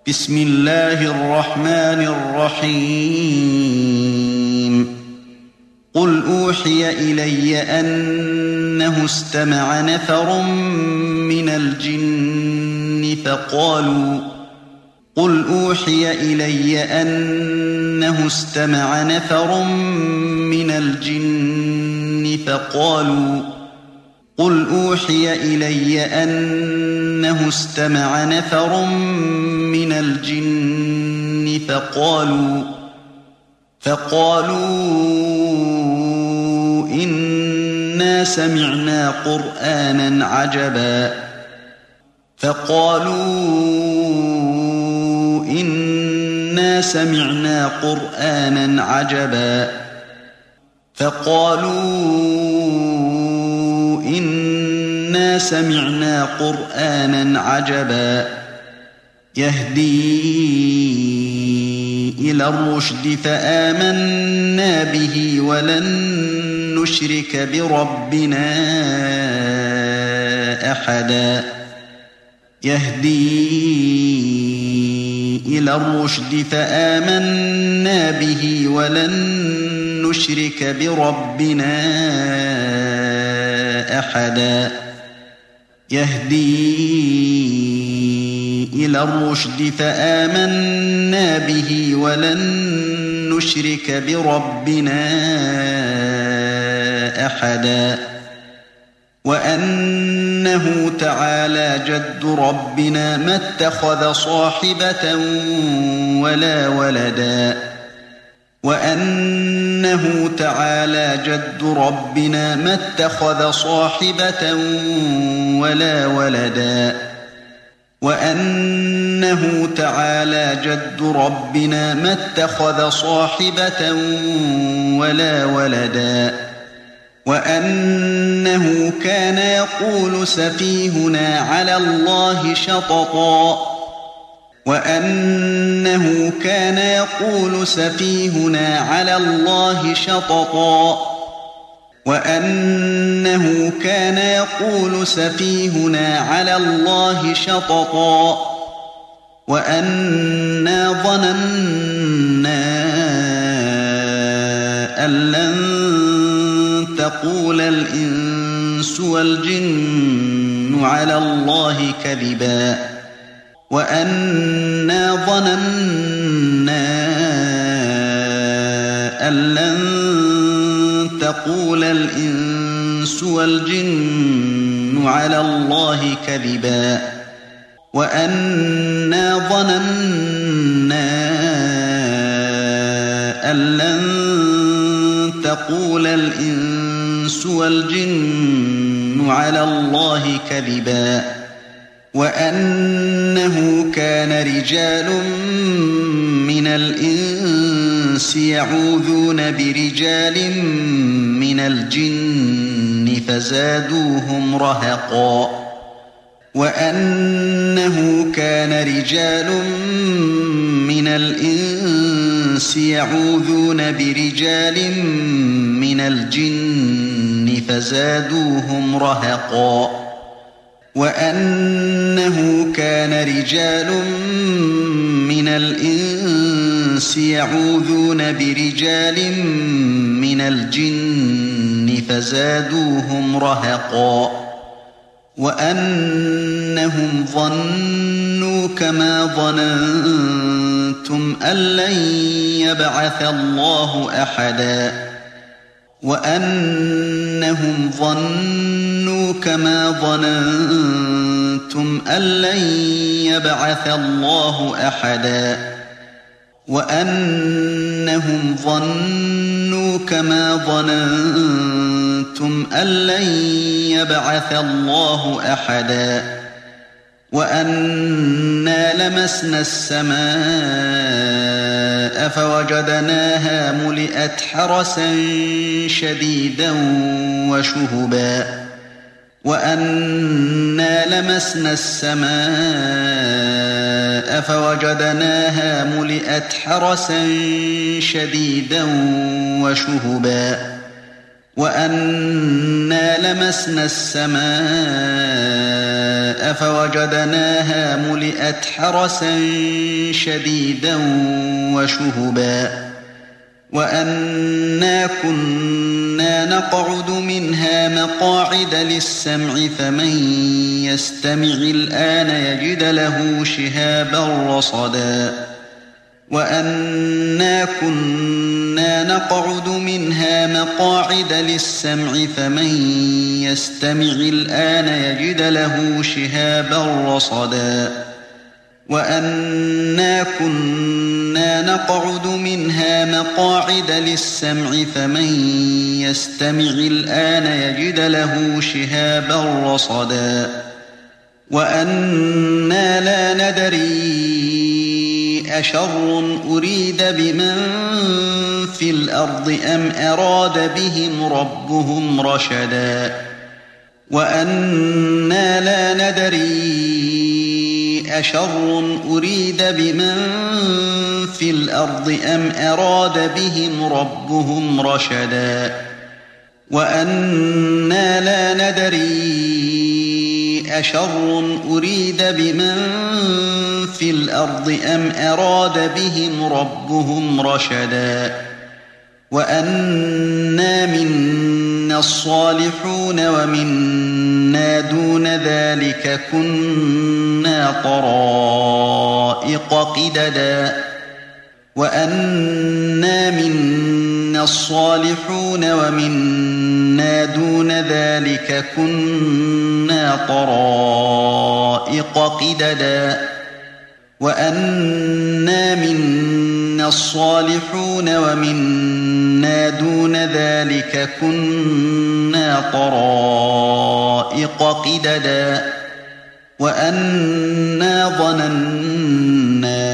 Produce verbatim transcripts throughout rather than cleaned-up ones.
بسم الله الرحمن الرحيم قل أوحي إلي أنه استمع نفر من الجن فقالوا قل أوحي إلي أنه استمع نفر من الجن فقالوا قل أوحي إلي أنه استمع نفر من الجن فقالوا فقالوا إنا سمعنا قرآنا عجبا فقالوا إنا سمعنا قرآنا عجبا فقالوا إنا سمعنا قرآنا عجبا يهدي إلى الرشد فآمنا به ولن نشرك بربنا أحدا يهدي إلى الرشد فآمنا به ولن نشرك بربنا أحدا يهدي إلى الرشد فآمنا به ولن نشرك بربنا أحدا وأنه تعالى جد ربنا ما اتخذ صاحبة ولا ولدا وأنه تعالى جد ربنا ما اتخذ صاحبة ولا ولدا وأنه تعالى جد ربنا ما اتخذ صاحبة ولا ولدا وأنه كان يقول سفيهنا على الله شططا وأنه كان يقول سفيهنا على الله شططا وأنه كان يقول سفيهنا على الله شططا وأنا ظننا أن لن تقول الإنس والجن على الله كذبا وأنا ظننا أن لن تقول الإنس والجن على الله كذبا وأنا ظننا أن لن تقول الإنس والجن على الله كذبا وأنه كان رجال من الإنس يعوذون برجال من الجن فزادوهم رهقا وأنه كان رجال من الإنس يعوذون برجال من الجن فزادوهم رهقا وأنه كان رجال من الإنس يعوذون برجال من الجن فزادوهم رهقا وأنهم ظنوا كما ظننتم أن لن يبعث الله أحدا وأنهم ظنوا كما ظننتم أن لن يبعث الله أحدا وأنهم ظنوا كما ظننتم أن لن يبعث الله أحدا وأنا لمسنا السماء فوجدناها ملئت حرسا شديدا وشهبا وأنا لمسنا السماء فوجدناها ملئت حرسا شديدا وشهبا وَأَنَّا لَمَسْنَا السَّمَاءَ فَوَجَدْنَاهَا مُلِئَتْ حَرَسًا شَدِيدًا وَشُهُبًا وَأَنَّا كُنَّا نَقْعُدُ مِنْهَا مَقَاعِدَ لِلسَّمْعِ فَمَن يَسْتَمِعِ الْآنَ يَجِدْ لَهُ شِهَابًا رَّصَدًا وَأَنَّا كُنَّا نَقْعُدُ مِنْهَا مَقَاعِدَ لِلسَّمْعِ فَمَن يَسْتَمِعِ الْآنَ يَجِدْ لَهُ شِهَابًا رَّصَدًا وَأَنَّا كُنَّا نَقْعُدُ مِنْهَا مَقَاعِدَ لِلسَّمْعِ فَمَن يَسْتَمِعِ الْآنَ يَجِدْ لَهُ شِهَابًا رَّصَدًا وَأَنَّا لَا نَدْرِي أَشَرٌّ أُرِيدَ بِمَن فِي الْأَرْضِ أَمْ أَرَادَ بِهِمْ رَبُّهُمْ رَشَدًا وَأَنَّا لَا نَدْرِي أَشَرٌّ أُرِيدَ بِمَن فِي الْأَرْضِ أَمْ أَرَادَ بِهِمْ رَبُّهُمْ رَشَدًا وَأَنَّا لَا نَدْرِي أَشَرٌّ أُرِيدَ بِمَن فِي الْأَرْضِ أَمْ أَرَادَ بِهِمْ رَبُّهُمْ رَشَدًا وَأَنَّا مِنَّا الصَّالِحُونَ وَمِنَّا دُونَ ذَلِكَ كُنَّا طَرَائِقَ قِدَدًا وَأَنَّا مِنَّا الصَّالِحُونَ وَمِنَّا دُونَ ذَلِكَ كُنَّا طَرَائِقَ قِدَدًا وَأَنَّا مِنَّا الصَّالِحُونَ وَمِنَّا دُونَ ذَلِكَ كُنَّا طَرَائِقَ قِدَدًا وَأَنَّا ظَنَنَّا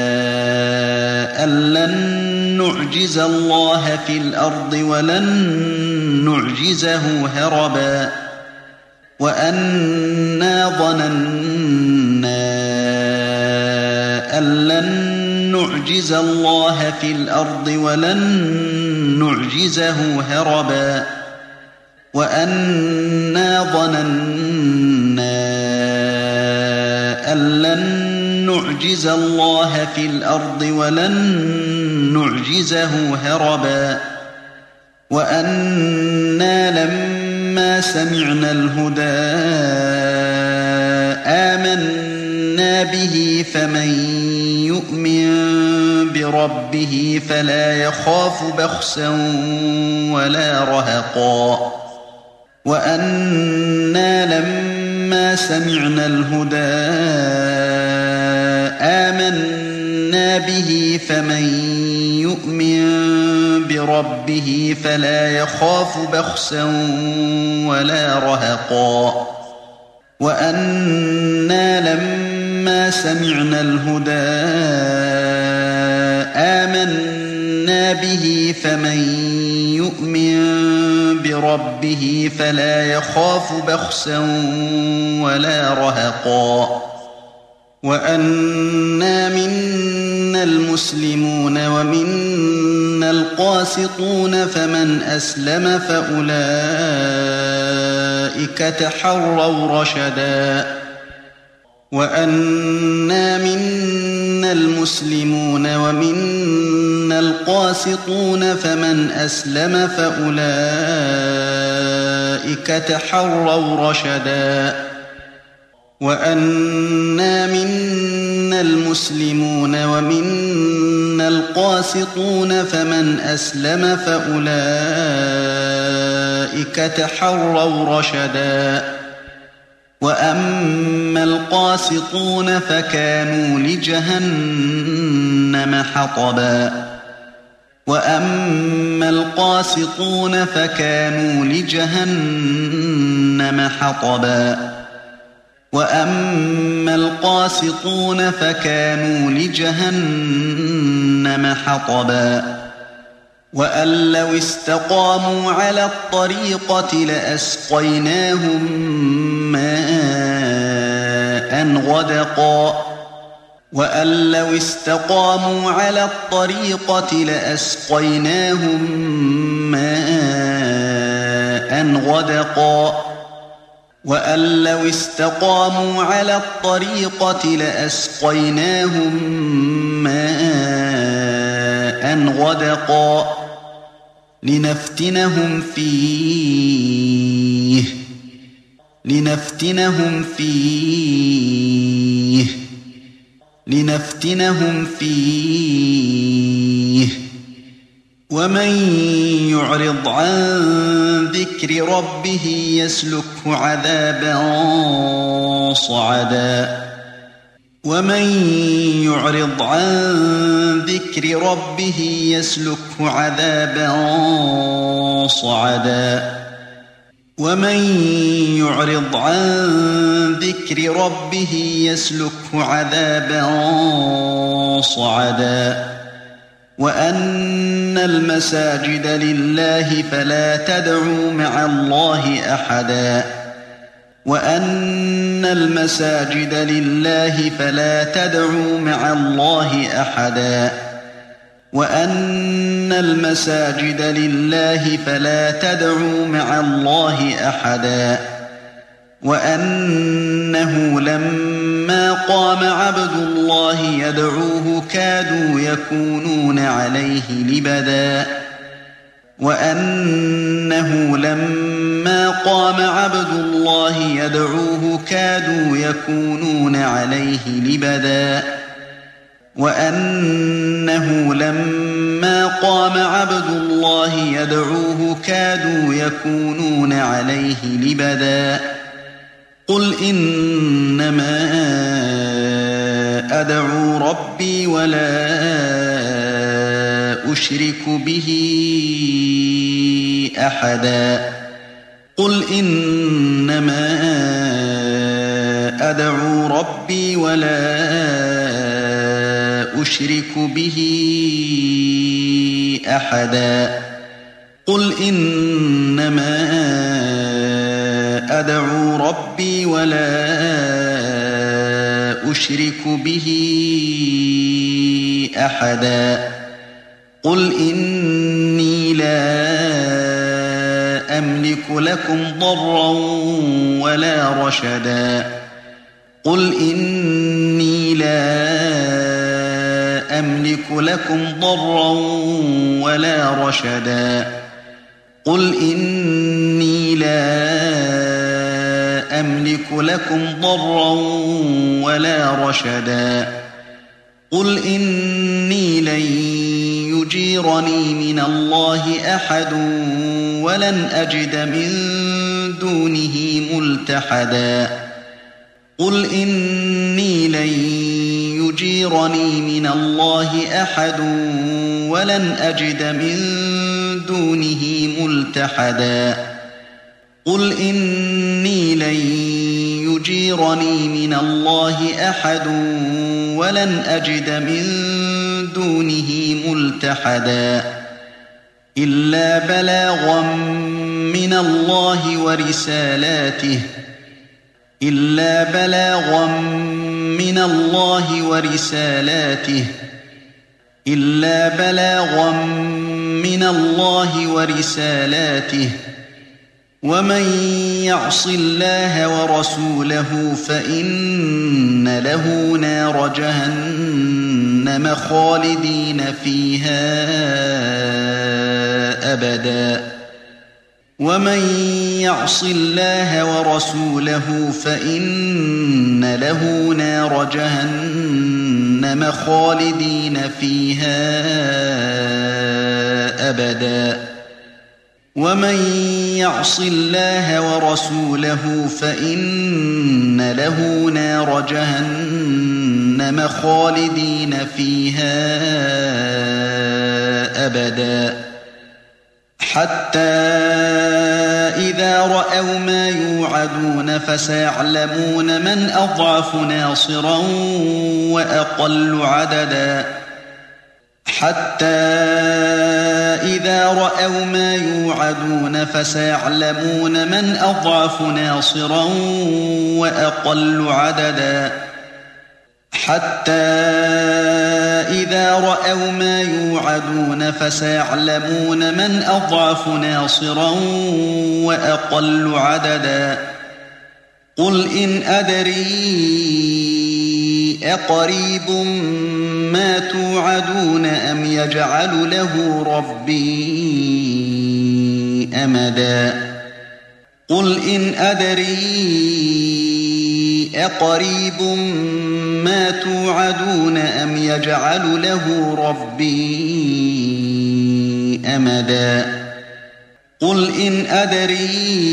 أَن لَّن نُّعْجِزَ اللَّهَ فِي الْأَرْضِ وَلَن نُّعْجِزَهُ هَرَبًا وَأَنَّا ظَنَنَّا أَن لَّن نُّعْجِزَ اللَّهَ فِي الْأَرْضِ وَلَن نُّعْجِزَهُ هَرَبًا وَأَنَّا ظَنَنَّا أَن لَّن نُّعْجِزَ اللَّهَ فِي الْأَرْضِ وَلَن نُّعْجِزَهُ هَرَبًا وَأَنَّا لَمَّا سَمِعْنَا الْهُدَىٰ آمَنَّا بِهِ فَمَن يُؤْمِن بِرَبِّهِ فَلَا يَخَافُ بَخْسًا وَلَا رَهَقًا وَأَنَّا لَمَّا سَمِعْنَا الْهُدَىٰ آمَنَّا بِهِ فَمَن يُؤْمِن بِرَبِّهِ فَلَا يَخَافُ بَخْسًا وَلَا رَهَقًا وَأَنَّا لَمَّا سَمِعْنَا الْهُدَىٰ آمَنَّا بِهِ فَمَن يُؤْمِن بِرَبِّهِ فَلَا يَخَافُ بَخْسًا وَلَا رَهَقًا وَأَنَّا مِنَّا الْمُسْلِمُونَ وَمِنَّا الْقَاسِطُونَ فَمَنْ أَسْلَمَ فَأُولَٰئِكَ تَحَرَّوْا رَشَدًا وَأَنَّا مِنَّا الْمُسْلِمُونَ وَمِنَّا الْقَاسِطُونَ فَمَنْ أَسْلَمَ فَأُولَٰئِكَ تَحَرَّوْا رَشَدًا وَأَنَّا مِنَّا الْمُسْلِمُونَ وَمِنَّا الْقَاسِطُونَ فَمَنْ أَسْلَمَ فَأُولَٰئِكَ تَحَرَّوْا رَشَدًا وَأَمَّا الْقَاسِطُونَ فَكَانُوا لِجَهَنَّمَ حَطَبًا وَأَمَّا الْقَاسِطُونَ فَكَانُوا لِجَهَنَّمَ حَطَبًا وَأَمَّا الْقَاسِطُونَ فَكَانُوا لِجَهَنَّمَ حَطَبًا وَأَن لَّوِ اسْتَقَامُوا عَلَى الطَّرِيقَةِ لَأَسْقَيْنَاهُم مَّاءً غَدَقًا وَأَن لَّوِ اسْتَقَامُوا عَلَى الطَّرِيقَةِ لَأَسْقَيْنَاهُم مَّاءً غدقا وأن لو استقاموا على الطريقة لأسقيناهم ماء غدقا لنفتنهم فيه لنفتنهم فيه لنفتنهم فيه ومن يعرض عن ذكر ربه يسلكه عذابا صعدا ومن يعرض عن ذكر ربه يسلكه عذابا صعدا ومن يعرض عن ذكر ربه يسلكه عذابا صعدا وأن المساجد لله فلا تدعوا مع الله أحدا وأن المساجد لله فلا تدعوا مع الله أحدا وأن المساجد لله فلا تدعوا مع الله أحدا وأنه لما قام عبد الله يدعوه كادوا يكونون عليه لبدا وأنه لما قام عبد الله يدعوه كادوا يكونون عليه لبدا وأنه لما قام عبد الله يدعوه كادوا يكونون عليه لبدا قل إنما أدعو ربي ولا أشرك به أحدا قل إنما أدعو ربي ولا أشرك به أحدا قل إنما أدعو ربي ولا أشرك به أحدا قل إني لا أملك لكم ضرا ولا رشدا قل إني لا أملك لكم ضرا ولا رشدا قل إني لا أملك لكم ضرا ولا رشدا قل إني لن يجيرني من الله أحد ولن أجد من دونه ملتحدا قل إني لن يجيرني من الله أحد ولن أجد من دونه ملتحدا قل إني لن يجيرني من الله أحد ولن أجد من دونه ملتحدا إلا بلاغا من الله ورسالاته إلا بلاغا من الله ورسالاته إلا بلاغا من الله ورسالاته ومن يعص الله ورسوله فإن له نار جهنم خالدين فيها أبدا ومن يعص الله ورسوله فإن له نار جهنم خالدين فيها أبدا ومن يعص الله ورسوله فإن له نار جهنم خالدين فيها أبدا حتى إذا رأوا ما يوعدون فسيعلمون من أضعف ناصرا وأقل عددا حتى إذا رأوا ما يوعدون فسيعلمون من أضعف ناصرا وأقل عددا حتى إذا رأوا ما يوعدون توعدون فسيعلمون من أضعف ناصرا وأقل عددا قل إن أدري أقريب ما توعدون أم يجعل له ربي أمدا قل إن أدري أقريب ما توعدون أم يجعل له ربي أمدا قل إن أدري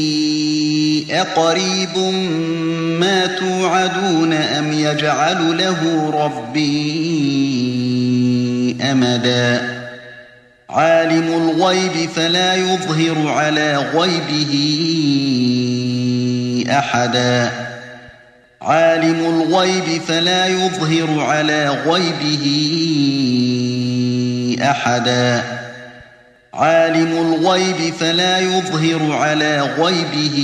أقريب ما توعدون أم يجعل له ربي أمدا عالم الغيب فلا يظهر على غيبه أحدا عالم الغيب فلا يظهر على غيبه أحدا عالم الغيب فلا يظهر على غيبه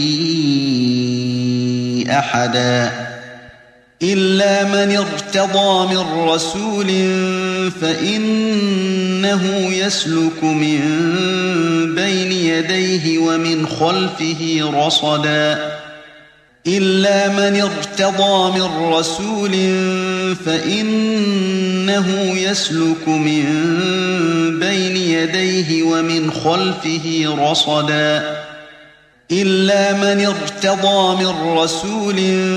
أحدا إلا من ارتضى من رسول فإنه يسلك من بين يديه ومن خلفه رصدا إلا من ارتضى من رسول فإنه يسلك من بين يديه ومن خلفه رصدا إلا من ارتضى من رسول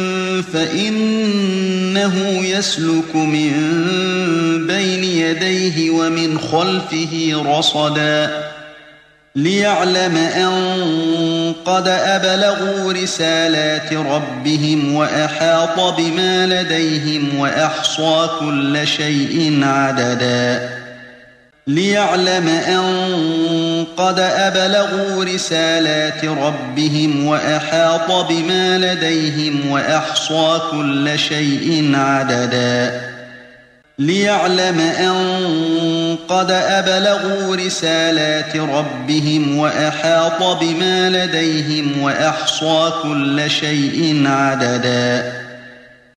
فإنه يسلك من بين يديه ومن خلفه رصدا ليعلم أن قد أبلغوا رسالات ربهم وأحاط بما لديهم وأحصى كل شيء عددا ليعلم أن قد أبلغوا رسالات ربهم وأحاط بما لديهم وأحصى كل شيء عددا ليعلم أن قد أبلغوا رسالات ربهم وأحاط بما لديهم وأحصى كل شيء عددا